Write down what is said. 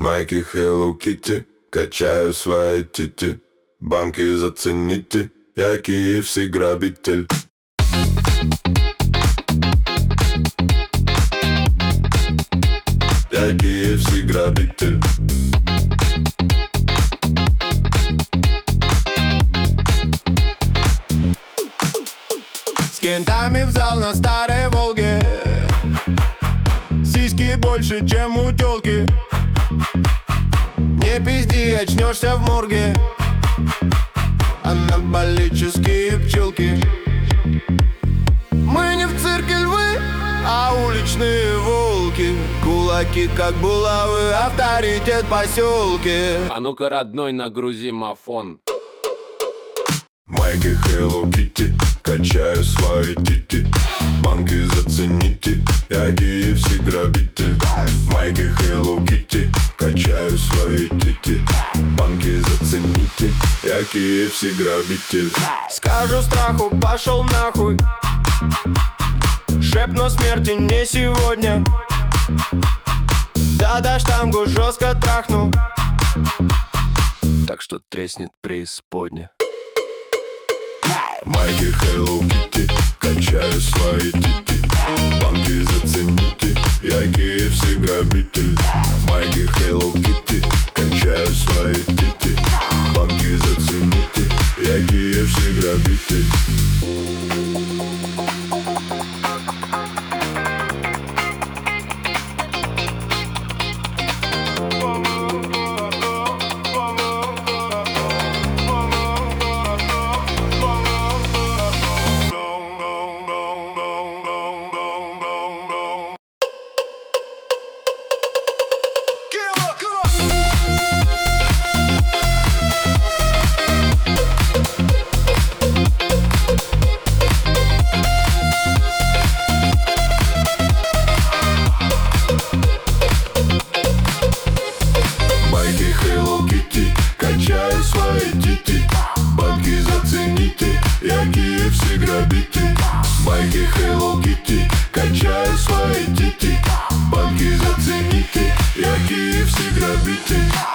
Майки Hello Kitty, качаю свої тіті. Банки зацініть, я київський грабитель. Я київський грабитель. С кентами в зал на старой Волге. Сиськи больше, чем у тёлки. Не пизди, очнешься в морге. Анаболические пчелки. Мы не в цирке львы, а уличные волки. Кулаки как булавы, авторитет поселки. А ну-ка, родной, нагрузи мафон. Майки Hello Kitty, качаю свои тити. Банки зацените, я киевский грабитель. Майки Hello Kitty, качаю свои тити. Банки зацените, я киевский грабитель. Скажу страху, пошел нахуй. Шепну смерти не сегодня. Да-да, штангу жестко трахну. Так что треснет преисподня. Майки Hello Kitty, качаю свои тити. Банки зацените, я киевский грабитель. Майки Hello Kitty, качаю свои тити. Банки зацените, я киевский грабитель. Майки Hello Kitty, качаю свои тити. Банки зацените, я киевский грабитель. Майки Hello Kitty, качаю свои тити. Банки зацените, я киевский грабитель.